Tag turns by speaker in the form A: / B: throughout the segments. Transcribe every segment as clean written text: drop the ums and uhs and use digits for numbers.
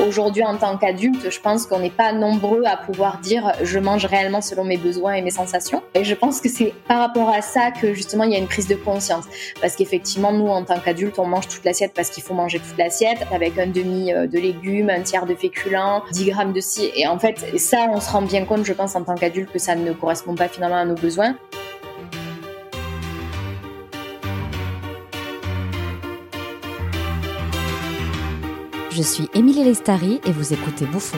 A: Aujourd'hui, en tant qu'adulte, je pense qu'on n'est pas nombreux à pouvoir dire « je mange réellement selon mes besoins et mes sensations ». Et je pense que c'est par rapport à ça que justement il y a une prise de conscience. Parce qu'effectivement, nous, en tant qu'adultes, on mange toute l'assiette parce qu'il faut manger toute l'assiette, avec un demi de légumes, un tiers de féculents, 10 grammes de ci. Et en fait, ça, on se rend bien compte, je pense, en tant qu'adulte, que ça ne correspond pas finalement à nos besoins.
B: Je suis Émilie Lestari et vous écoutez Bouffon.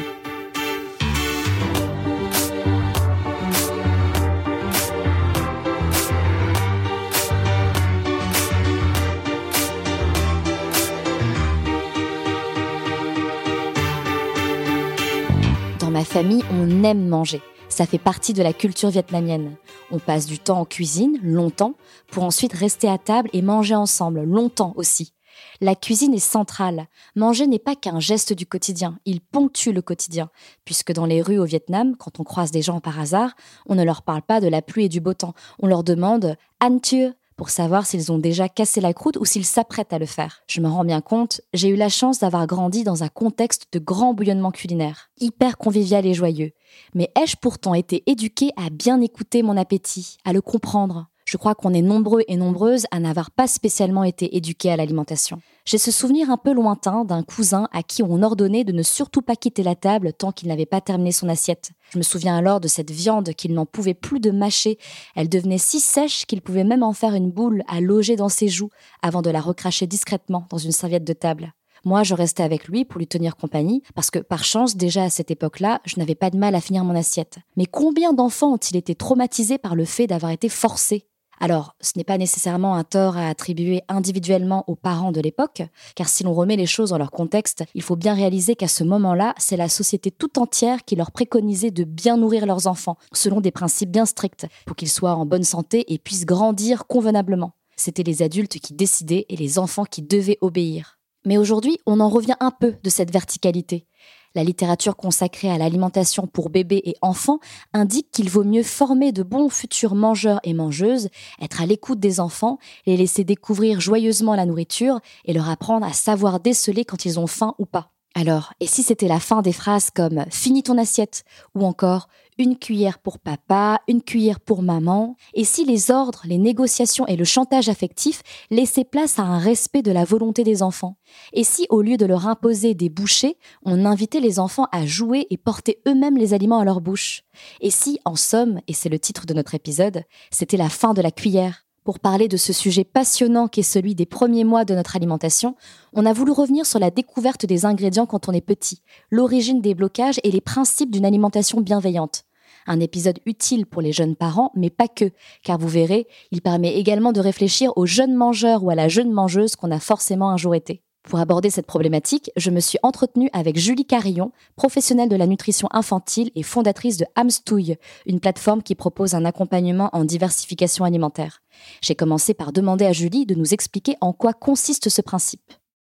B: Dans ma famille, on aime manger. Ça fait partie de la culture vietnamienne. On passe du temps en cuisine, longtemps, pour ensuite rester à table et manger ensemble, longtemps aussi. La cuisine est centrale. Manger n'est pas qu'un geste du quotidien, il ponctue le quotidien. Puisque dans les rues au Vietnam, quand on croise des gens par hasard, on ne leur parle pas de la pluie et du beau temps. On leur demande « Ăn chưa ?» pour savoir s'ils ont déjà cassé la croûte ou s'ils s'apprêtent à le faire. Je me rends bien compte, j'ai eu la chance d'avoir grandi dans un contexte de grand bouillonnement culinaire, hyper convivial et joyeux. Mais ai-je pourtant été éduquée à bien écouter mon appétit, à le comprendre ? Je crois qu'on est nombreux et nombreuses à n'avoir pas spécialement été éduqués à l'alimentation. J'ai ce souvenir un peu lointain d'un cousin à qui on ordonnait de ne surtout pas quitter la table tant qu'il n'avait pas terminé son assiette. Je me souviens alors de cette viande qu'il n'en pouvait plus de mâcher. Elle devenait si sèche qu'il pouvait même en faire une boule à loger dans ses joues avant de la recracher discrètement dans une serviette de table. Moi, je restais avec lui pour lui tenir compagnie, parce que, par chance, déjà à cette époque-là, je n'avais pas de mal à finir mon assiette. Mais combien d'enfants ont-ils été traumatisés par le fait d'avoir été forcés ? Alors, ce n'est pas nécessairement un tort à attribuer individuellement aux parents de l'époque, car si l'on remet les choses dans leur contexte, il faut bien réaliser qu'à ce moment-là, c'est la société tout entière qui leur préconisait de bien nourrir leurs enfants, selon des principes bien stricts, pour qu'ils soient en bonne santé et puissent grandir convenablement. C'était les adultes qui décidaient et les enfants qui devaient obéir. Mais aujourd'hui, on en revient un peu de cette verticalité. La littérature consacrée à l'alimentation pour bébés et enfants indique qu'il vaut mieux former de bons futurs mangeurs et mangeuses, être à l'écoute des enfants, les laisser découvrir joyeusement la nourriture et leur apprendre à savoir déceler quand ils ont faim ou pas. Alors, et si c'était la fin des phrases comme « finis ton assiette » ou encore « une cuillère pour papa, une cuillère pour maman » et si les ordres, les négociations et le chantage affectif laissaient place à un respect de la volonté des enfants ? Et si, au lieu de leur imposer des bouchées, on invitait les enfants à jouer et porter eux-mêmes les aliments à leur bouche ? Et si, en somme, et c'est le titre de notre épisode, c'était la fin de la cuillère ? Pour parler de ce sujet passionnant qu'est celui des premiers mois de notre alimentation, on a voulu revenir sur la découverte des ingrédients quand on est petit, l'origine des blocages et les principes d'une alimentation bienveillante. Un épisode utile pour les jeunes parents, mais pas que, car vous verrez, il permet également de réfléchir aux jeunes mangeurs ou à la jeune mangeuse qu'on a forcément un jour été. Pour aborder cette problématique, je me suis entretenue avec Julie Carillon, professionnelle de la nutrition infantile et fondatrice de Amstouille, une plateforme qui propose un accompagnement en diversification alimentaire. J'ai commencé par demander à Julie de nous expliquer en quoi consiste ce principe.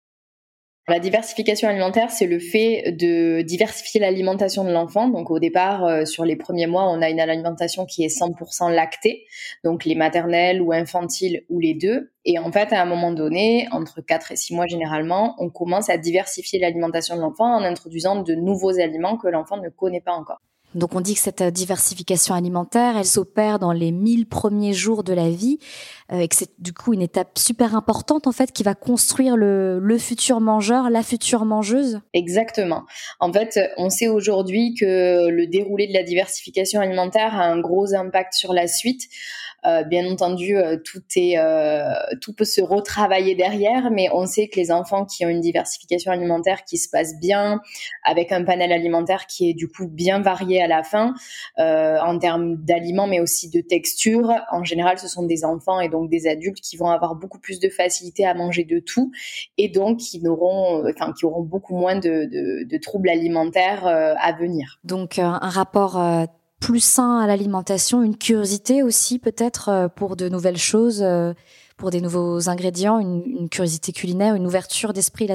A: La diversification alimentaire, c'est le fait de diversifier l'alimentation de l'enfant. Donc au départ, sur les premiers mois, on a une alimentation qui est 100% lactée, donc les maternelles ou infantiles ou les deux. Et en fait, à un moment donné, entre 4 et 6 mois généralement, on commence à diversifier l'alimentation de l'enfant en introduisant de nouveaux aliments que l'enfant ne connaît pas encore.
B: Donc on dit que cette diversification alimentaire, elle s'opère dans les 1000 premiers jours de la vie et que c'est du coup une étape super importante en fait qui va construire le futur mangeur, la future mangeuse.
A: Exactement. En fait, on sait aujourd'hui que le déroulé de la diversification alimentaire a un gros impact sur la suite. Bien entendu, tout peut se retravailler derrière, mais on sait que les enfants qui ont une diversification alimentaire qui se passe bien, avec un panel alimentaire qui est du coup bien varié à la fin, en termes d'aliments, mais aussi de texture. En général, ce sont des enfants et donc des adultes qui vont avoir beaucoup plus de facilité à manger de tout et donc qui auront beaucoup moins de troubles alimentaires à venir.
B: Donc un rapport plus sain à l'alimentation, une curiosité aussi peut-être pour de nouvelles choses, pour des nouveaux ingrédients, une curiosité culinaire, une ouverture d'esprit là-dessus.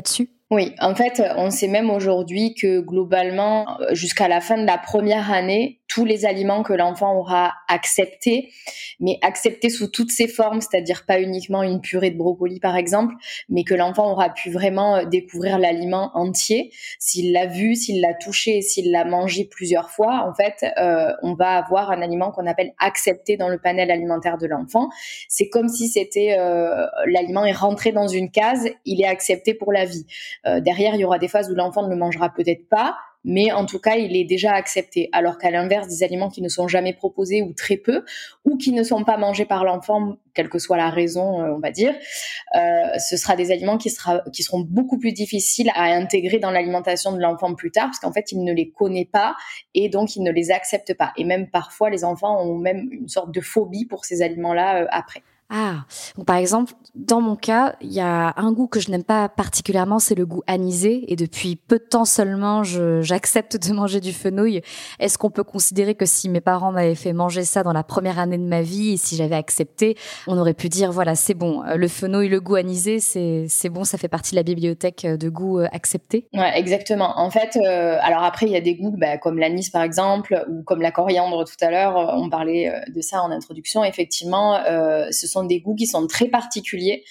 A: Oui, en fait, on sait même aujourd'hui que globalement, jusqu'à la fin de la première année, tous les aliments que l'enfant aura acceptés, mais acceptés sous toutes ses formes, c'est-à-dire pas uniquement une purée de brocoli par exemple, mais que l'enfant aura pu vraiment découvrir l'aliment entier, s'il l'a vu, s'il l'a touché et s'il l'a mangé plusieurs fois, en fait, on va avoir un aliment qu'on appelle accepté dans le panel alimentaire de l'enfant. C'est comme si c'était l'aliment est rentré dans une case, il est accepté pour la vie. Derrière, il y aura des phases où l'enfant ne le mangera peut-être pas, mais en tout cas, il est déjà accepté. Alors qu'à l'inverse, des aliments qui ne sont jamais proposés ou très peu, ou qui ne sont pas mangés par l'enfant, quelle que soit la raison, on va dire, ce sera des aliments qui seront beaucoup plus difficiles à intégrer dans l'alimentation de l'enfant plus tard, parce qu'en fait, il ne les connaît pas et donc il ne les accepte pas. Et même parfois, les enfants ont même une sorte de phobie pour ces aliments-là après.
B: Ah, donc par exemple, dans mon cas, il y a un goût que je n'aime pas particulièrement, c'est le goût anisé. Et depuis peu de temps seulement, j'accepte de manger du fenouil. Est-ce qu'on peut considérer que si mes parents m'avaient fait manger ça dans la première année de ma vie et si j'avais accepté, on aurait pu dire, voilà, c'est bon, le fenouil, le goût anisé, c'est bon, ça fait partie de la bibliothèque de goûts acceptés?
A: Ouais, exactement. En fait, alors après, il y a des goûts comme l'anis par exemple, ou comme la coriandre tout à l'heure, on parlait de ça en introduction. Effectivement, ce sont des goûts qui sont très particuliers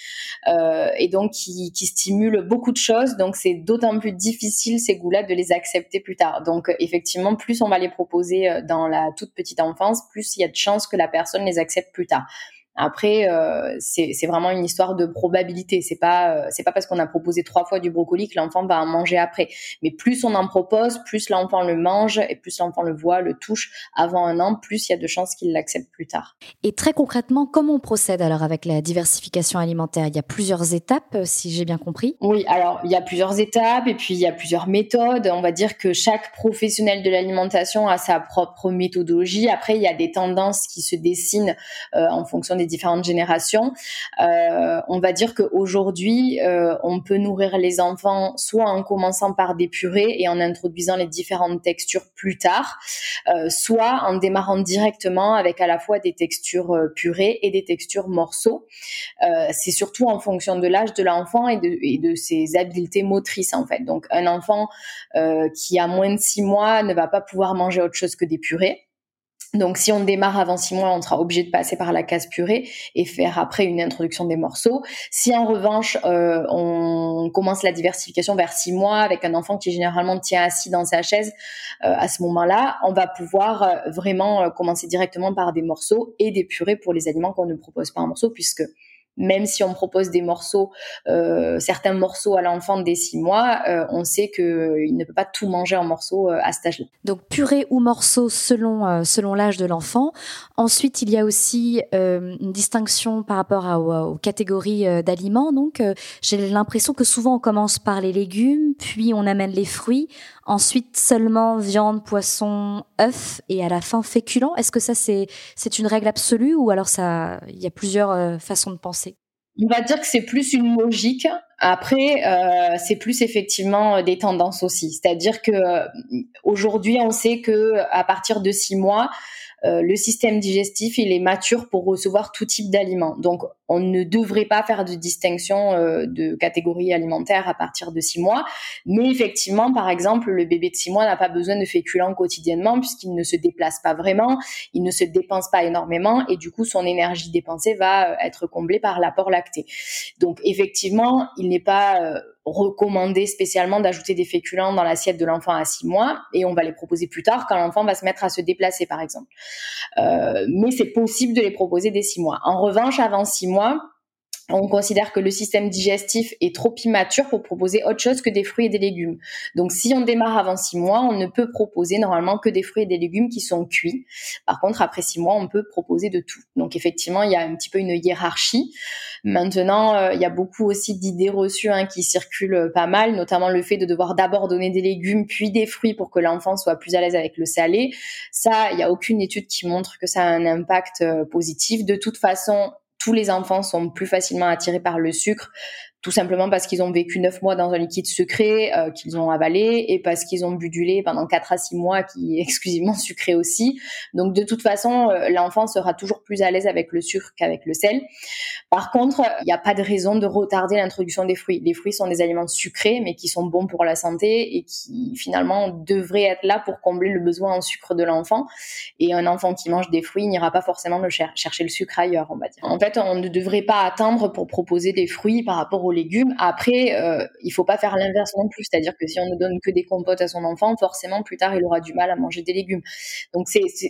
A: et donc qui stimulent beaucoup de choses. Donc c'est d'autant plus difficile ces goûts-là de les accepter plus tard. Donc effectivement, plus on va les proposer dans la toute petite enfance, plus il y a de chances que la personne les accepte plus tard. Après, c'est vraiment une histoire de probabilité. C'est pas parce qu'on a proposé 3 fois du brocoli que l'enfant va en manger après. Mais plus on en propose, plus l'enfant le mange et plus l'enfant le voit, le touche avant 1 an, plus il y a de chances qu'il l'accepte plus tard.
B: Et très concrètement, comment on procède alors avec la diversification alimentaire? Il y a plusieurs étapes, si j'ai bien compris.
A: Oui, alors il y a plusieurs étapes et puis il y a plusieurs méthodes. On va dire que chaque professionnel de l'alimentation a sa propre méthodologie. Après, il y a des tendances qui se dessinent en fonction des différentes générations. On va dire qu'aujourd'hui, on peut nourrir les enfants soit en commençant par des purées et en introduisant les différentes textures plus tard, soit en démarrant directement avec à la fois des textures purées et des textures morceaux. C'est surtout en fonction de l'âge de l'enfant et de ses habiletés motrices en fait. Donc un enfant qui a moins de 6 mois ne va pas pouvoir manger autre chose que des purées. Donc si on démarre avant 6 mois, on sera obligé de passer par la case purée et faire après une introduction des morceaux. Si en revanche, on commence la diversification vers 6 mois avec un enfant qui généralement tient assis dans sa chaise, à ce moment-là, on va pouvoir vraiment commencer directement par des morceaux et des purées pour les aliments qu'on ne propose pas en morceaux, puisque même si on propose des morceaux, certains morceaux à l'enfant dès 6 mois, on sait qu'il ne peut pas tout manger en morceaux à cet âge-là.
B: Donc purée ou morceaux selon l'âge de l'enfant. Ensuite, il y a aussi une distinction par rapport aux catégories d'aliments. Donc, j'ai l'impression que souvent on commence par les légumes, puis on amène les fruits, ensuite seulement viande, poisson, œufs, et à la fin féculents. Est-ce que ça c'est une règle absolue ou alors il y a plusieurs façons de penser?
A: On va dire que c'est plus une logique. Après, c'est plus effectivement des tendances aussi. C'est-à-dire que aujourd'hui, on sait que à partir de 6 mois, le système digestif, il est mature pour recevoir tout type d'aliments. Donc, on ne devrait pas faire de distinction de catégorie alimentaire à partir de 6 mois. Mais effectivement, par exemple, le bébé de 6 mois n'a pas besoin de féculents quotidiennement puisqu'il ne se déplace pas vraiment, il ne se dépense pas énormément et du coup, son énergie dépensée va être comblée par l'apport lacté. Donc, effectivement, il n'est pas recommandé spécialement d'ajouter des féculents dans l'assiette de l'enfant à 6 mois et on va les proposer plus tard quand l'enfant va se mettre à se déplacer, par exemple. Mais c'est possible de les proposer dès 6 mois. En revanche, avant 6 mois, on considère que le système digestif est trop immature pour proposer autre chose que des fruits et des légumes. Donc, si on démarre avant 6 mois, on ne peut proposer normalement que des fruits et des légumes qui sont cuits. Par contre, après 6 mois, on peut proposer de tout. Donc, effectivement, il y a un petit peu une hiérarchie. Maintenant, il y a beaucoup aussi d'idées reçues qui circulent pas mal, notamment le fait de devoir d'abord donner des légumes puis des fruits pour que l'enfant soit plus à l'aise avec le salé. Ça, il n'y a aucune étude qui montre que ça a un impact positif. De toute façon, tous les enfants sont plus facilement attirés par le sucre tout simplement parce qu'ils ont vécu 9 mois dans un liquide secré qu'ils ont avalé et parce qu'ils ont bu du lait pendant 4 à 6 mois qui est exclusivement sucré aussi. Donc de toute façon, l'enfant sera toujours plus à l'aise avec le sucre qu'avec le sel. Par contre, il n'y a pas de raison de retarder l'introduction des fruits. Les fruits sont des aliments sucrés mais qui sont bons pour la santé et qui finalement devraient être là pour combler le besoin en sucre de l'enfant. Et un enfant qui mange des fruits n'ira pas forcément chercher le sucre ailleurs, on va dire. En fait, on ne devrait pas attendre pour proposer des fruits par rapport aux légumes. Après, il faut pas faire l'inverse non plus, c'est-à-dire que si on ne donne que des compotes à son enfant, forcément plus tard il aura du mal à manger des légumes. Donc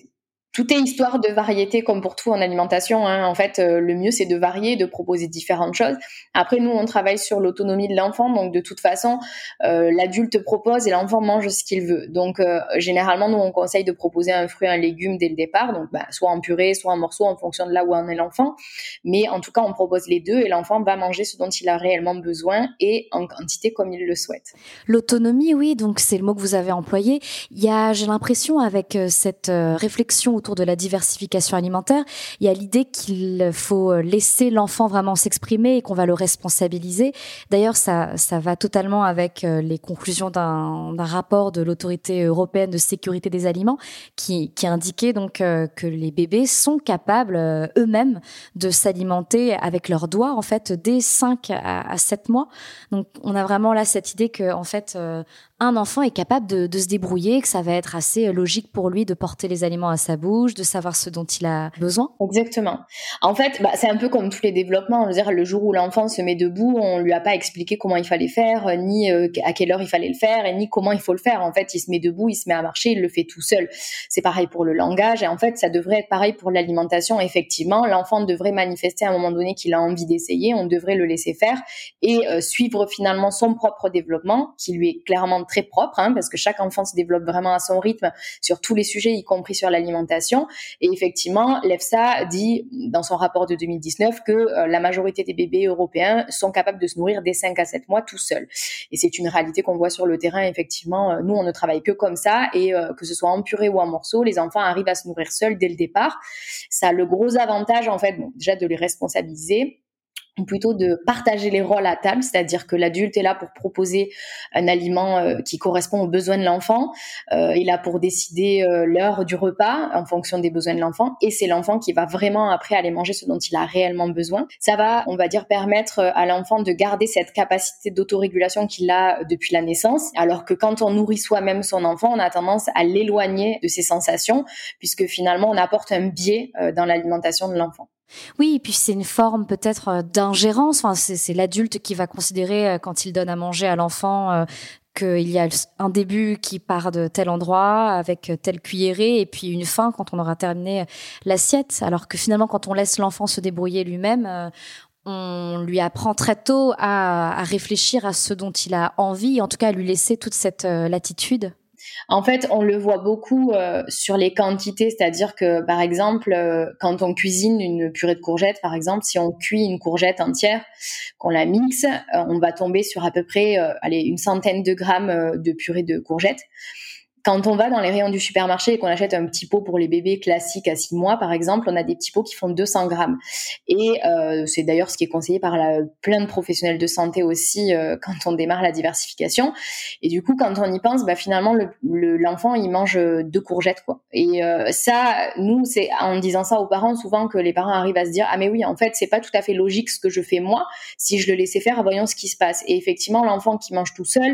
A: tout est histoire de variété comme pour tout en alimentation. En fait, le mieux c'est de varier, de proposer différentes choses. Après, nous on travaille sur l'autonomie de l'enfant, donc de toute façon, l'adulte propose et l'enfant mange ce qu'il veut. Donc généralement, nous on conseille de proposer un fruit, un légume dès le départ, donc soit en purée, soit en morceaux en fonction de là où en est l'enfant. Mais en tout cas, on propose les deux et l'enfant va manger ce dont il a réellement besoin et en quantité comme il le souhaite.
B: L'autonomie, oui, donc c'est le mot que vous avez employé. J'ai l'impression avec cette réflexion autour de la diversification alimentaire, il y a l'idée qu'il faut laisser l'enfant vraiment s'exprimer et qu'on va le responsabiliser. D'ailleurs, ça va totalement avec les conclusions d'un rapport de l'Autorité européenne de sécurité des aliments qui indiquait donc que les bébés sont capables eux-mêmes de s'alimenter avec leurs doigts en fait dès 5 à 7 mois. Donc on a vraiment là cette idée que en fait un enfant est capable de se débrouiller, que ça va être assez logique pour lui de porter les aliments à sa bouche, de savoir ce dont il a besoin.
A: Exactement. En fait, c'est un peu comme tous les développements. Je veux dire, le jour où l'enfant se met debout, on lui a pas expliqué comment il fallait faire, ni à quelle heure il fallait le faire, et ni comment il faut le faire. En fait, il se met debout, il se met à marcher, il le fait tout seul. C'est pareil pour le langage, et en fait, ça devrait être pareil pour l'alimentation. Effectivement, l'enfant devrait manifester à un moment donné qu'il a envie d'essayer, on devrait le laisser faire et suivre finalement son propre développement, qui lui est clairement très propre, parce que chaque enfant se développe vraiment à son rythme sur tous les sujets, y compris sur l'alimentation. Et effectivement, l'EFSA dit dans son rapport de 2019 que la majorité des bébés européens sont capables de se nourrir dès 5 à 7 mois tout seuls. Et c'est une réalité qu'on voit sur le terrain. Effectivement, nous, on ne travaille que comme ça et que ce soit en purée ou en morceaux, les enfants arrivent à se nourrir seuls dès le départ. Ça a le gros avantage, en fait, déjà de les responsabiliser, ou plutôt de partager les rôles à table, c'est-à-dire que l'adulte est là pour proposer un aliment qui correspond aux besoins de l'enfant, il est là pour décider l'heure du repas en fonction des besoins de l'enfant, et c'est l'enfant qui va vraiment après aller manger ce dont il a réellement besoin. Ça va, on va dire, permettre à l'enfant de garder cette capacité d'autorégulation qu'il a depuis la naissance, alors que quand on nourrit soi-même son enfant, on a tendance à l'éloigner de ses sensations, puisque finalement on apporte un biais dans l'alimentation de l'enfant.
B: Oui, et puis c'est une forme peut-être d'ingérence. Enfin, c'est l'adulte qui va considérer quand il donne à manger à l'enfant qu'il y a un début qui part de tel endroit avec telle cuillerée et puis une fin quand on aura terminé l'assiette. Alors que finalement, quand on laisse l'enfant se débrouiller lui-même, on lui apprend très tôt à réfléchir à ce dont il a envie, en tout cas à lui laisser toute cette latitude.
A: En fait, on le voit beaucoup sur les quantités, c'est-à-dire que, par exemple, quand on cuisine une purée de courgettes, par exemple, si on cuit une courgette entière, qu'on la mixe, on va tomber sur à peu près une centaine de grammes de purée de courgettes. Quand on va dans les rayons du supermarché et qu'on achète un petit pot pour les bébés classiques à 6 mois, par exemple, on a des petits pots qui font 200 grammes. Et c'est d'ailleurs ce qui est conseillé par plein de professionnels de santé aussi quand on démarre la diversification. Et du coup, quand on y pense, finalement, l'enfant, il mange 2 courgettes, quoi. Et ça, nous, c'est en disant ça aux parents, souvent que les parents arrivent à se dire « Ah mais oui, en fait, c'est pas tout à fait logique ce que je fais moi. Si je le laissais faire, voyons ce qui se passe. » Et effectivement, l'enfant qui mange tout seul,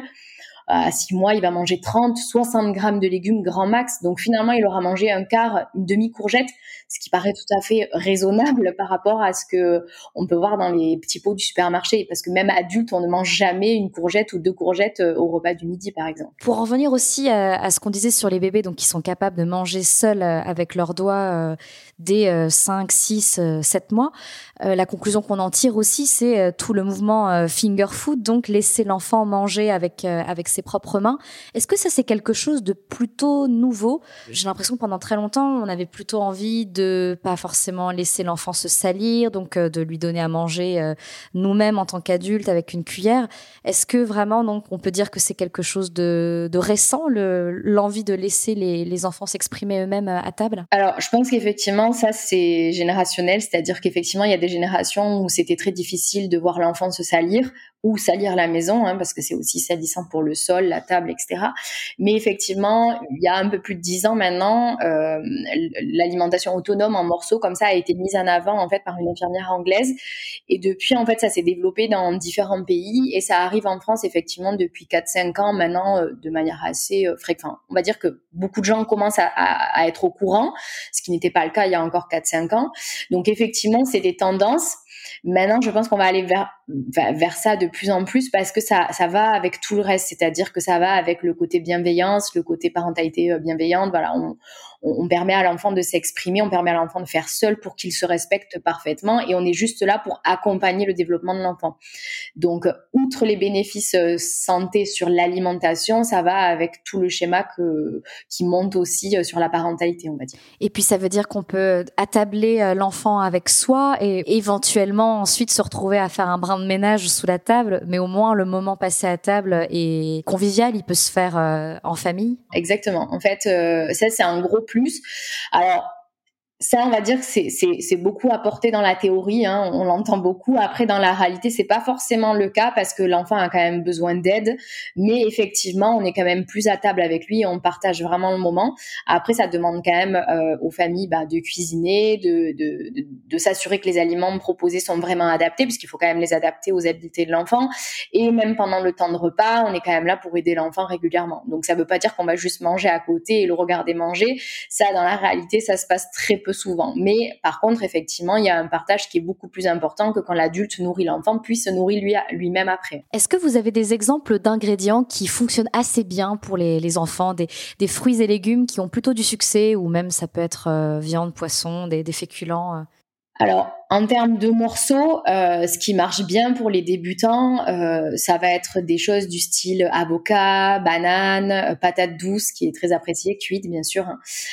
A: à 6 mois, il va manger 30, 60 grammes de légumes grand max. Donc finalement, il aura mangé un quart, une demi-courgette, ce qui paraît tout à fait raisonnable par rapport à ce que on peut voir dans les petits pots du supermarché. Parce que même adulte, on ne mange jamais une courgette ou 2 courgettes au repas du midi, par exemple.
B: Pour en revenir aussi à ce qu'on disait sur les bébés, donc qui sont capables de manger seuls avec leurs doigts dès 5, 6, 7 mois, la conclusion qu'on en tire aussi, c'est tout le mouvement finger food, donc laisser l'enfant manger avec ses propres mains. Est-ce que ça, c'est quelque chose de plutôt nouveau? J'ai l'impression que pendant très longtemps, on avait plutôt envie de pas forcément laisser l'enfant se salir, donc de lui donner à manger nous-mêmes en tant qu'adultes avec une cuillère. Est-ce que vraiment, donc, on peut dire que c'est quelque chose de récent, l'envie de laisser les enfants s'exprimer eux-mêmes à table?
A: Alors, je pense qu'effectivement, ça, c'est générationnel, c'est-à-dire qu'effectivement, il y a des générations où c'était très difficile de voir l'enfant se salir ou salir la maison, parce que c'est aussi salissant pour le sol, la table, etc. Mais effectivement, il y a un peu plus de 10 ans maintenant, l'alimentation autonome en morceaux comme ça a été mise en avant en fait par une infirmière anglaise. Et depuis, en fait, ça s'est développé dans différents pays et ça arrive en France effectivement depuis 4-5 ans maintenant de manière assez fréquente. On va dire que beaucoup de gens commencent à être au courant, ce qui n'était pas le cas il y a encore 4-5 ans. Donc effectivement, c'est des tendances. Maintenant, je pense qu'on va aller vers ça de plus en plus parce que ça va avec tout le reste, c'est-à-dire que ça va avec le côté bienveillance, le côté parentalité bienveillante. Voilà, on permet à l'enfant de s'exprimer, on permet à l'enfant de faire seul pour qu'il se respecte parfaitement et on est juste là pour accompagner le développement de l'enfant. Donc, outre les bénéfices santé sur l'alimentation, ça va avec tout le schéma qui monte aussi sur la parentalité, on va dire.
B: Et puis, ça veut dire qu'on peut attabler l'enfant avec soi et éventuellement ensuite se retrouver à faire un brin de ménage sous la table, mais au moins le moment passé à table est convivial, il peut se faire en famille.
A: Exactement. En fait, ça, c'est un gros plus. Alors, ça, on va dire que c'est beaucoup apporté dans la théorie, on l'entend beaucoup. Après, dans la réalité, c'est pas forcément le cas parce que l'enfant a quand même besoin d'aide. Mais effectivement, on est quand même plus à table avec lui et on partage vraiment le moment. Après, ça demande quand même aux familles de cuisiner, de s'assurer que les aliments proposés sont vraiment adaptés, puisqu'il faut quand même les adapter aux habiletés de l'enfant. Et même pendant le temps de repas, on est quand même là pour aider l'enfant régulièrement. Donc, ça veut pas dire qu'on va juste manger à côté et le regarder manger. Ça, dans la réalité, ça se passe très peu souvent. Mais par contre, effectivement, il y a un partage qui est beaucoup plus important que quand l'adulte nourrit l'enfant, puis se nourrit lui-même après.
B: Est-ce que vous avez des exemples d'ingrédients qui fonctionnent assez bien pour les enfants, des fruits et légumes qui ont plutôt du succès, ou même ça peut être viande, poisson, des féculents
A: Alors, en termes de morceaux, ce qui marche bien pour les débutants, ça va être des choses du style avocat, banane, patate douce, qui est très appréciée, cuite bien sûr.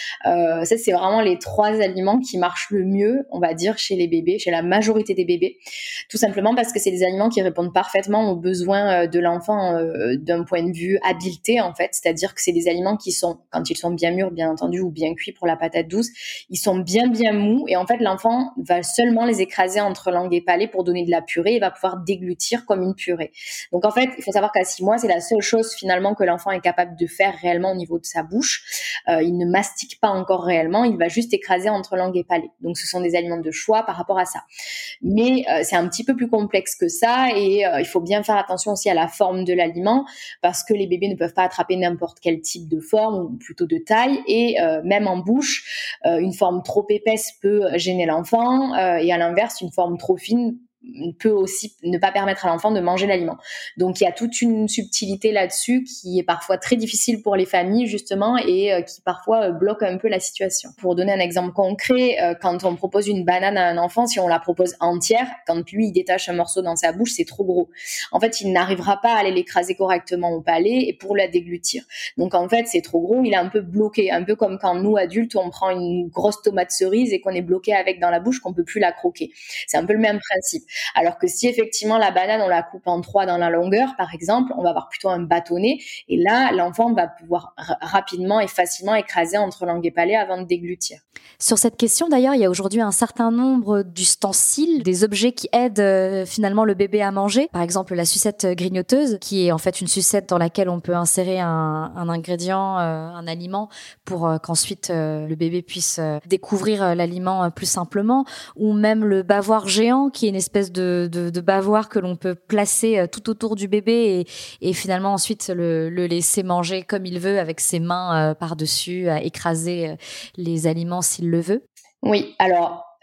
A: Ça, c'est vraiment les 3 aliments qui marchent le mieux, on va dire, chez les bébés, chez la majorité des bébés. Tout simplement parce que c'est des aliments qui répondent parfaitement aux besoins de l'enfant d'un point de vue habileté, en fait. C'est-à-dire que c'est des aliments qui sont, quand ils sont bien mûrs, bien entendu, ou bien cuits pour la patate douce, ils sont bien mous et en fait, l'enfant va seulement les écraser entre langue et palais pour donner de la purée et va pouvoir déglutir comme une purée. Donc en fait, il faut savoir qu'à 6 mois, c'est la seule chose finalement que l'enfant est capable de faire réellement au niveau de sa bouche. Il ne mastique pas encore réellement, il va juste écraser entre langue et palais. Donc ce sont des aliments de choix par rapport à ça. Mais c'est un petit peu plus complexe que ça et il faut bien faire attention aussi à la forme de l'aliment parce que les bébés ne peuvent pas attraper n'importe quel type de forme ou plutôt de taille et même en bouche, une forme trop épaisse peut gêner l'enfant et à l'inverse, une forme trop fine peut aussi ne pas permettre à l'enfant de manger l'aliment. Donc il y a toute une subtilité là-dessus qui est parfois très difficile pour les familles justement et qui parfois bloque un peu la situation. Pour donner un exemple concret, quand on propose une banane à un enfant, si on la propose entière, quand lui il détache un morceau dans sa bouche, c'est trop gros. En fait, il n'arrivera pas à aller l'écraser correctement au palais et pour la déglutir. Donc en fait, c'est trop gros, il est un peu bloqué, un peu comme quand nous adultes on prend une grosse tomate cerise et qu'on est bloqué avec dans la bouche, qu'on peut plus la croquer. C'est un peu le même principe. Alors que si effectivement la banane on la coupe en 3 dans la longueur par exemple, on va avoir plutôt un bâtonnet et là l'enfant va pouvoir rapidement et facilement écraser entre langue et palais avant de déglutir.
B: Sur cette question d'ailleurs, il y a aujourd'hui un certain nombre d'ustensiles, des objets qui aident finalement le bébé à manger. Par exemple la sucette grignoteuse qui est en fait une sucette dans laquelle on peut insérer un ingrédient, un aliment pour qu'ensuite le bébé puisse découvrir l'aliment plus simplement, ou même le bavoir géant qui est une espèce de bavoir que l'on peut placer tout autour du bébé et finalement ensuite le laisser manger comme il veut avec ses mains par-dessus, à écraser les aliments s'il le veut.
A: Oui, alors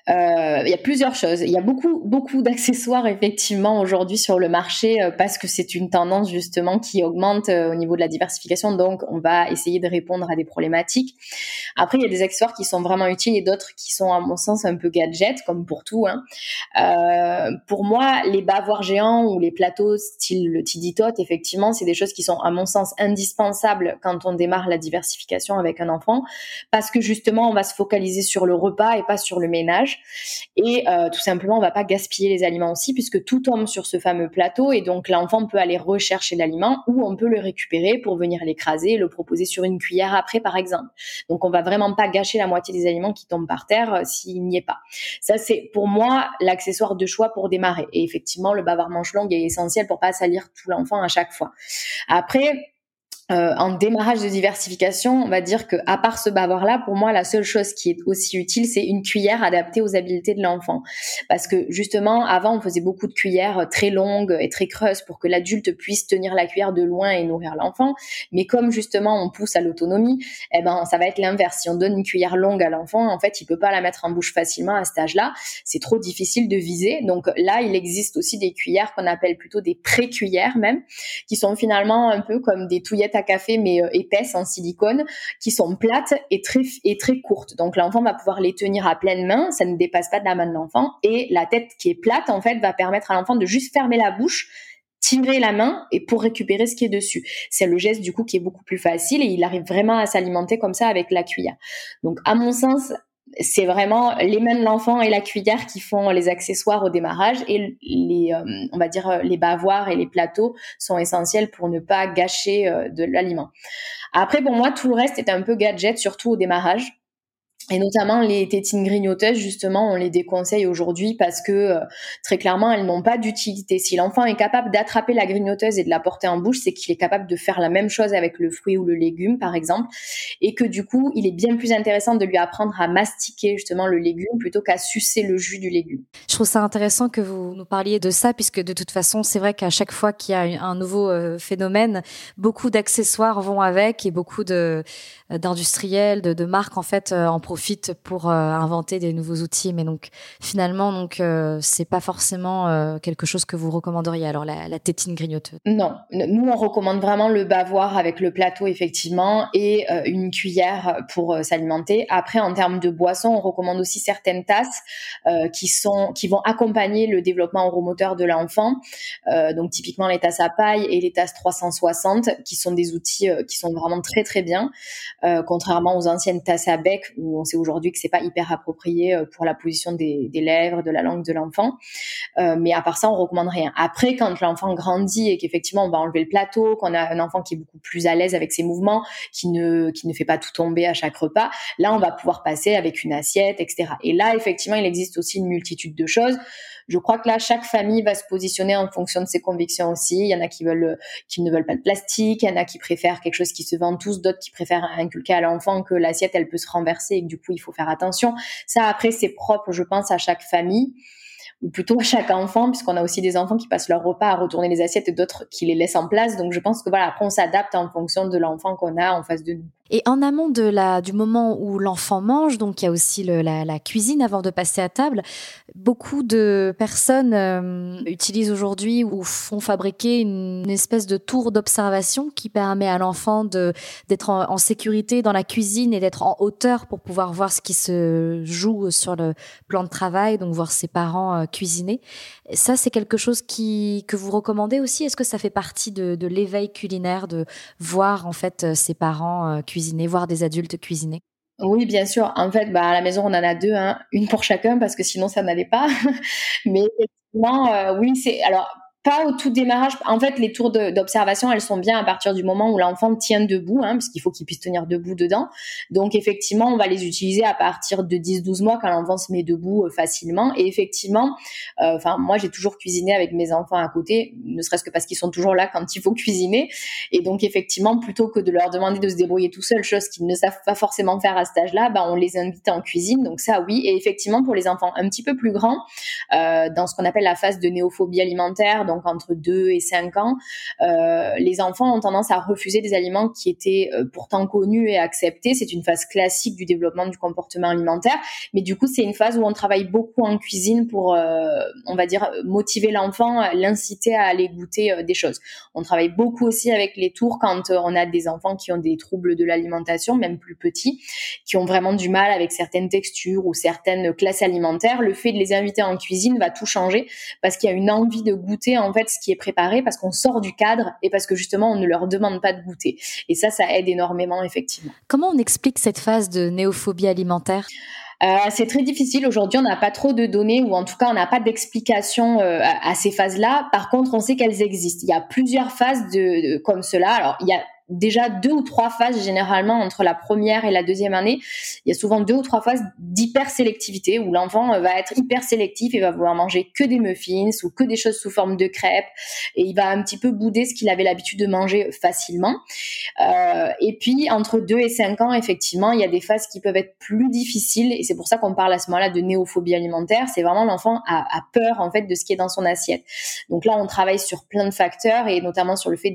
A: Il y a plusieurs choses. Il y a beaucoup d'accessoires effectivement aujourd'hui sur le marché parce que c'est une tendance justement qui augmente au niveau de la diversification. Donc, on va essayer de répondre à des problématiques. Après, il y a des accessoires qui sont vraiment utiles et d'autres qui sont, à mon sens, un peu gadgets, comme pour tout, hein. Pour moi, les bavoirs géants ou les plateaux style le Tiditot, effectivement, c'est des choses qui sont, à mon sens, indispensables quand on démarre la diversification avec un enfant parce que justement, on va se focaliser sur le repas et pas sur le ménage. Et tout simplement, on va pas gaspiller les aliments aussi puisque tout tombe sur ce fameux plateau et donc l'enfant peut aller rechercher l'aliment ou on peut le récupérer pour venir l'écraser et le proposer sur une cuillère après, par exemple. Donc, on va vraiment pas gâcher la moitié des aliments qui tombent par terre s'il n'y est pas. Ça, c'est pour moi l'accessoire de choix pour démarrer. Et effectivement, le bavard manche longue est essentiel pour pas salir tout l'enfant à chaque fois. Après, en démarrage de diversification, on va dire que à part ce bavard-là, pour moi, la seule chose qui est aussi utile, c'est une cuillère adaptée aux habiletés de l'enfant. Parce que justement, avant, on faisait beaucoup de cuillères très longues et très creuses pour que l'adulte puisse tenir la cuillère de loin et nourrir l'enfant. Mais comme justement, on pousse à l'autonomie, eh ben, ça va être l'inverse. Si on donne une cuillère longue à l'enfant, en fait, il peut pas la mettre en bouche facilement à cet âge-là. C'est trop difficile de viser. Donc là, il existe aussi des cuillères qu'on appelle plutôt des pré-cuillères même, qui sont finalement un peu comme des touillettes à café mais épaisses en silicone qui sont plates et très courtes. Donc l'enfant va pouvoir les tenir à pleine main, ça ne dépasse pas de la main de l'enfant et la tête qui est plate en fait va permettre à l'enfant de juste fermer la bouche, tirer la main et pour récupérer ce qui est dessus. C'est le geste du coup qui est beaucoup plus facile et il arrive vraiment à s'alimenter comme ça avec la cuillère. Donc à mon sens, c'est vraiment les mains de l'enfant et la cuillère qui font les accessoires au démarrage et on va dire les bavoirs et les plateaux sont essentiels pour ne pas gâcher de l'aliment. Après, pour moi, tout le reste est un peu gadget, surtout au démarrage. Et notamment les tétines grignoteuses, justement, on les déconseille aujourd'hui parce que très clairement, elles n'ont pas d'utilité. Si l'enfant est capable d'attraper la grignoteuse et de la porter en bouche, c'est qu'il est capable de faire la même chose avec le fruit ou le légume, par exemple, et que du coup, il est bien plus intéressant de lui apprendre à mastiquer justement le légume plutôt qu'à sucer le jus du légume.
B: Je trouve ça intéressant que vous nous parliez de ça, puisque de toute façon, c'est vrai qu'à chaque fois qu'il y a un nouveau phénomène, beaucoup d'accessoires vont avec et beaucoup d'industriels, de marques en fait en profitent pour inventer des nouveaux outils. Mais donc finalement, c'est pas forcément quelque chose que vous recommanderiez. Alors la tétine grignoteuse.
A: Non, nous on recommande vraiment le bavoir avec le plateau effectivement et une cuillère pour s'alimenter. Après, en termes de boissons, on recommande aussi certaines tasses qui vont accompagner le développement oromoteur de l'enfant. Donc typiquement les tasses à paille et les tasses 360, qui sont des outils qui sont vraiment très très bien. Contrairement aux anciennes tasses à bec où on sait aujourd'hui que c'est pas hyper approprié pour la position des lèvres, de la langue de l'enfant. Mais à part ça, on recommande rien. Après, quand l'enfant grandit et qu'effectivement on va enlever le plateau, qu'on a un enfant qui est beaucoup plus à l'aise avec ses mouvements, qui ne fait pas tout tomber à chaque repas, là on va pouvoir passer avec une assiette, etc. Et là, effectivement, il existe aussi une multitude de choses. Je crois que là, chaque famille va se positionner en fonction de ses convictions aussi. Il y en a qui ne veulent pas de plastique, il y en a qui préfèrent quelque chose qui se vend tous, d'autres qui préfèrent inculquer à l'enfant que l'assiette, elle peut se renverser et que du coup, il faut faire attention. Ça, après, c'est propre, je pense, à chaque famille, ou plutôt à chaque enfant, puisqu'on a aussi des enfants qui passent leur repas à retourner les assiettes et d'autres qui les laissent en place. Donc, je pense que voilà, après, on s'adapte en fonction de l'enfant qu'on a en face de nous.
B: Et en amont du moment où l'enfant mange, donc il y a aussi la cuisine avant de passer à table. Beaucoup de personnes utilisent aujourd'hui ou font fabriquer une espèce de tour d'observation qui permet à l'enfant d'être en sécurité dans la cuisine et d'être en hauteur pour pouvoir voir ce qui se joue sur le plan de travail, donc voir ses parents cuisiner. Ça, c'est quelque chose que vous recommandez aussi. Est-ce que ça fait partie de l'éveil culinaire de voir en fait ses parents cuisiner, voir des adultes cuisiner?
A: Oui, bien sûr. En fait, à la maison, on en a deux, hein, une pour chacun parce que sinon ça n'allait pas. Mais effectivement, oui, alors pas au tout démarrage. En fait, les tours d'observation, elles sont bien à partir du moment où l'enfant tient debout, hein, parce qu'il faut qu'il puisse tenir debout dedans. Donc effectivement, on va les utiliser à partir de 10-12 mois quand l'enfant se met debout facilement. Et effectivement, moi j'ai toujours cuisiné avec mes enfants à côté, ne serait-ce que parce qu'ils sont toujours là quand il faut cuisiner. Et donc effectivement, plutôt que de leur demander de se débrouiller tout seuls, chose qu'ils ne savent pas forcément faire à cet âge-là, on les invite en cuisine. Donc ça, oui. Et effectivement, pour les enfants un petit peu plus grands, dans ce qu'on appelle la phase de néophobie alimentaire, donc donc entre 2 et 5 ans, les enfants ont tendance à refuser des aliments qui étaient pourtant connus et acceptés. C'est une phase classique du développement du comportement alimentaire, mais du coup, c'est une phase où on travaille beaucoup en cuisine pour, on va dire, motiver l'enfant, l'inciter à aller goûter des choses. On travaille beaucoup aussi avec les tours quand on a des enfants qui ont des troubles de l'alimentation, même plus petits, qui ont vraiment du mal avec certaines textures ou certaines classes alimentaires. Le fait de les inviter en cuisine va tout changer parce qu'il y a une envie de goûter en fait ce qui est préparé, parce qu'on sort du cadre et parce que justement on ne leur demande pas de goûter. Et ça aide énormément effectivement.
B: Comment on explique cette phase de néophobie alimentaire ?
A: C'est très difficile. Aujourd'hui, on n'a pas trop de données, ou en tout cas, on n'a pas d'explication à ces phases-là. Par contre, on sait qu'elles existent. Il y a plusieurs phases comme cela. Alors, il y a déjà 2 ou 3 phases généralement entre la première et la deuxième année. Il y a souvent 2 ou 3 phases d'hypersélectivité où l'enfant va être hyper sélectif et va vouloir manger que des muffins ou que des choses sous forme de crêpes, et il va un petit peu bouder ce qu'il avait l'habitude de manger facilement. Et puis entre 2 et 5 ans, effectivement, il y a des phases qui peuvent être plus difficiles, et c'est pour ça qu'on parle à ce moment-là de néophobie alimentaire. C'est vraiment l'enfant a peur en fait de ce qui est dans son assiette. Donc là, on travaille sur plein de facteurs, et notamment sur le fait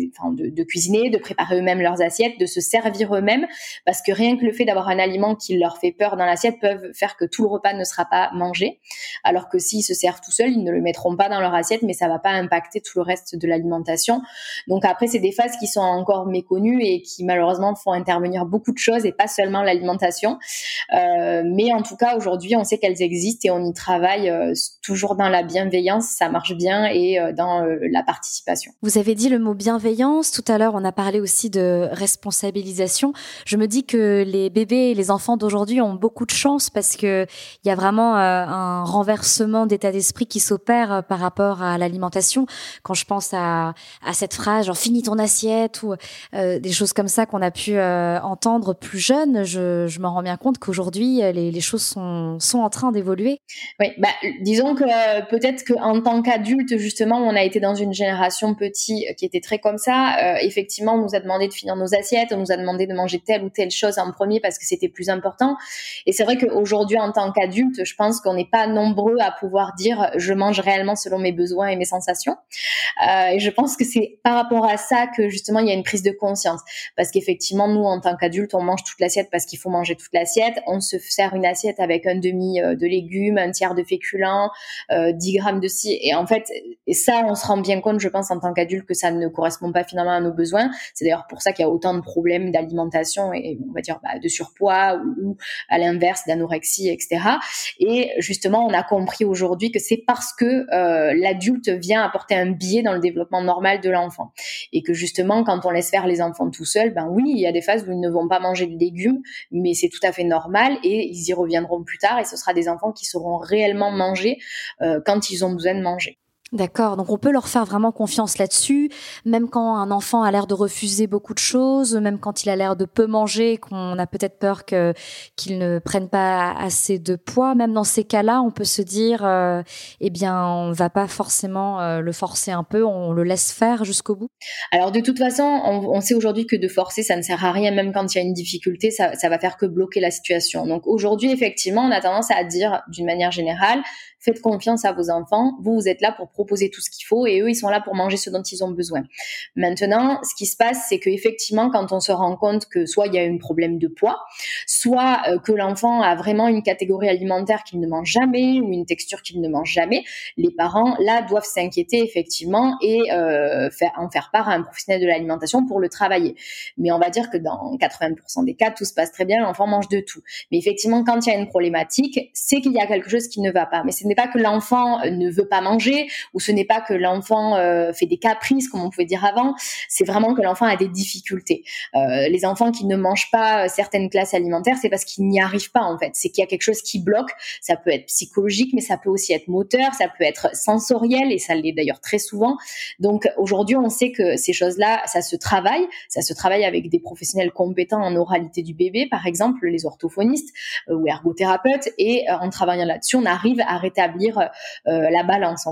A: de cuisiner, de préparer eux-mêmes leurs assiettes, de se servir eux-mêmes, parce que rien que le fait d'avoir un aliment qui leur fait peur dans l'assiette peuvent faire que tout le repas ne sera pas mangé, alors que s'ils se servent tout seuls, ils ne le mettront pas dans leur assiette, mais ça va pas impacter tout le reste de l'alimentation. Donc après, c'est des phases qui sont encore méconnues et qui malheureusement font intervenir beaucoup de choses et pas seulement l'alimentation. Mais en tout cas, aujourd'hui, on sait qu'elles existent et on y travaille toujours dans la bienveillance, ça marche bien, et dans la participation.
B: Vous avez dit le mot bienveillance, tout à l'heure on a parlé aussi de responsabilisation. Je me dis que les bébés et les enfants d'aujourd'hui ont beaucoup de chance parce que il y a vraiment un renversement d'état d'esprit qui s'opère par rapport à l'alimentation. Quand je pense à cette phrase, genre finis ton assiette, ou des choses comme ça qu'on a pu entendre plus jeune, je me rends bien compte qu'aujourd'hui les choses sont en train d'évoluer.
A: Oui, disons que peut-être qu'en tant qu'adulte, justement, on a été dans une génération petit qui était très comme ça. Effectivement, on nous a demandé de finir nos assiettes, on nous a demandé de manger telle ou telle chose en premier parce que c'était plus important. Et c'est vrai qu'aujourd'hui, en tant qu'adulte, je pense qu'on n'est pas nombreux à pouvoir dire je mange réellement selon mes besoins et mes sensations. Et je pense que c'est par rapport à ça que justement il y a une prise de conscience, parce qu'effectivement, nous, en tant qu'adultes, on mange toute l'assiette parce qu'il faut manger toute l'assiette. On se sert une assiette avec un demi de légumes, un tiers de féculents, 10 grammes de ci. Et en fait, ça, on se rend bien compte, je pense, en tant qu'adulte, que ça ne correspond pas finalement à nos besoins. C'est d'ailleurs pour ça qu'il y a autant de problèmes d'alimentation et on va dire de surpoids ou à l'inverse d'anorexie, etc. Et justement, on a compris aujourd'hui que c'est parce que l'adulte vient apporter un biais dans le développement normal de l'enfant, et que justement, quand on laisse faire les enfants tout seuls, oui, il y a des phases où ils ne vont pas manger de légumes, mais c'est tout à fait normal, et ils y reviendront plus tard, et ce sera des enfants qui sauront réellement manger quand ils ont besoin de manger.
B: D'accord, donc on peut leur faire vraiment confiance là-dessus, même quand un enfant a l'air de refuser beaucoup de choses, même quand il a l'air de peu manger, qu'on a peut-être peur qu'il ne prenne pas assez de poids. Même dans ces cas-là, on peut se dire, on ne va pas forcément le forcer un peu, on le laisse faire jusqu'au bout.
A: Alors de toute façon, on sait aujourd'hui que de forcer, ça ne sert à rien, même quand il y a une difficulté, ça va faire que bloquer la situation. Donc aujourd'hui, effectivement, on a tendance à dire d'une manière générale, faites confiance à vos enfants, vous êtes là pour proposer tout ce qu'il faut, et eux, ils sont là pour manger ce dont ils ont besoin. Maintenant, ce qui se passe, c'est qu'effectivement, quand on se rend compte que soit il y a un problème de poids, soit que l'enfant a vraiment une catégorie alimentaire qu'il ne mange jamais, ou une texture qu'il ne mange jamais, les parents, là, doivent s'inquiéter, effectivement, et en faire part à un professionnel de l'alimentation pour le travailler. Mais on va dire que dans 80% des cas, tout se passe très bien, l'enfant mange de tout. Mais effectivement, quand il y a une problématique, c'est qu'il y a quelque chose qui ne va pas. Mais ce n'est pas que l'enfant ne veut pas manger, ou ce n'est pas que l'enfant fait des caprices, comme on pouvait dire avant, c'est vraiment que l'enfant a des difficultés. Les enfants qui ne mangent pas certaines classes alimentaires, c'est parce qu'ils n'y arrivent pas, en fait. C'est qu'il y a quelque chose qui bloque. Ça peut être psychologique, mais ça peut aussi être moteur, ça peut être sensoriel, et ça l'est d'ailleurs très souvent. Donc aujourd'hui, on sait que ces choses-là, ça se travaille avec des professionnels compétents en oralité du bébé, par exemple les orthophonistes ou ergothérapeutes, et en travaillant là-dessus, on arrive à rétablir la balance, on va dire.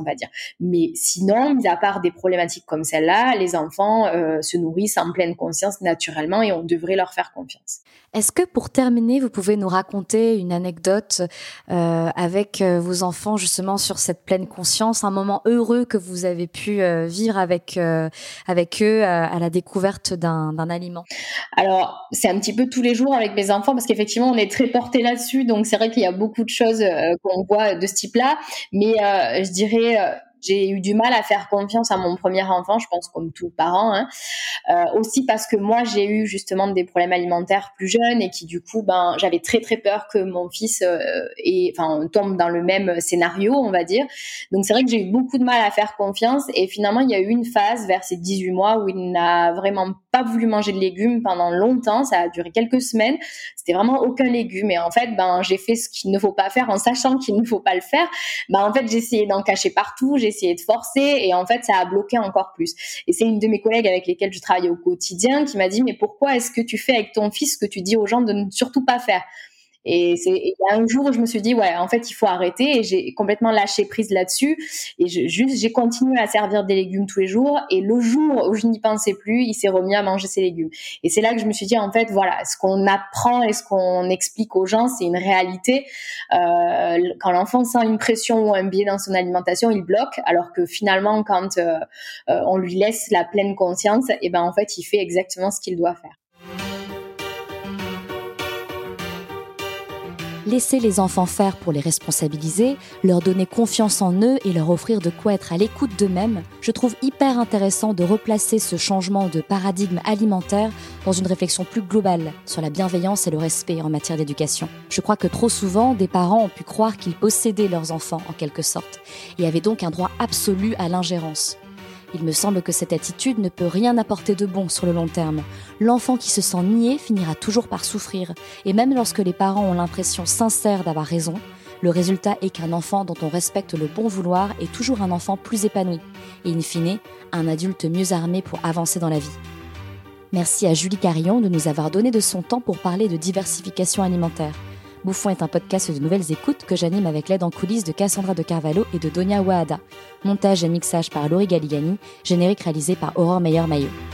A: Mais sinon, mis à part des problématiques comme celle-là, les enfants se nourrissent en pleine conscience naturellement et on devrait leur faire confiance.
B: Est-ce que pour terminer, vous pouvez nous raconter une anecdote avec vos enfants justement sur cette pleine conscience, un moment heureux que vous avez pu vivre avec eux à la découverte d'un aliment?
A: Alors, c'est un petit peu tous les jours avec mes enfants parce qu'effectivement, on est très portés là-dessus. Donc, c'est vrai qu'il y a beaucoup de choses qu'on voit de ce type-là. Mais je dirais, j'ai eu du mal à faire confiance à mon premier enfant, je pense comme tout parent, hein. Aussi parce que moi, j'ai eu justement des problèmes alimentaires plus jeunes et qui du coup, j'avais très très peur que mon fils tombe dans le même scénario, on va dire. Donc, c'est vrai que j'ai eu beaucoup de mal à faire confiance et finalement, il y a eu une phase vers ses 18 mois où il n'a vraiment pas voulu manger de légumes pendant longtemps. Ça a duré quelques semaines. C'était vraiment aucun légume. Et en fait, j'ai fait ce qu'il ne faut pas faire en sachant qu'il ne faut pas le faire. En fait, j'ai essayé d'en cacher partout. J'ai essayé de forcer et en fait, ça a bloqué encore plus. Et c'est une de mes collègues avec lesquelles je travaille au quotidien qui m'a dit, mais pourquoi est-ce que tu fais avec ton fils ce que tu dis aux gens de ne surtout pas faire? Et il y a un jour où je me suis dit, ouais, en fait, il faut arrêter et j'ai complètement lâché prise là-dessus et j'ai continué à servir des légumes tous les jours et le jour où je n'y pensais plus, il s'est remis à manger ses légumes. Et c'est là que je me suis dit, en fait, voilà, ce qu'on apprend et ce qu'on explique aux gens, c'est une réalité. Quand l'enfant sent une pression ou un biais dans son alimentation, il bloque, alors que finalement, quand on lui laisse la pleine conscience, en fait, il fait exactement ce qu'il doit faire.
B: Laisser les enfants faire pour les responsabiliser, leur donner confiance en eux et leur offrir de quoi être à l'écoute d'eux-mêmes, je trouve hyper intéressant de replacer ce changement de paradigme alimentaire dans une réflexion plus globale sur la bienveillance et le respect en matière d'éducation. Je crois que trop souvent, des parents ont pu croire qu'ils possédaient leurs enfants en quelque sorte et avaient donc un droit absolu à l'ingérence. Il me semble que cette attitude ne peut rien apporter de bon sur le long terme. L'enfant qui se sent nié finira toujours par souffrir. Et même lorsque les parents ont l'impression sincère d'avoir raison, le résultat est qu'un enfant dont on respecte le bon vouloir est toujours un enfant plus épanoui. Et in fine, un adulte mieux armé pour avancer dans la vie. Merci à Julie Carillon de nous avoir donné de son temps pour parler de diversification alimentaire. Bouffon est un podcast de nouvelles écoutes que j'anime avec l'aide en coulisses de Cassandra de Carvalho et de Donia Wahada. Montage et mixage par Laurie Galligani, générique réalisé par Aurore Meyer-Maillot.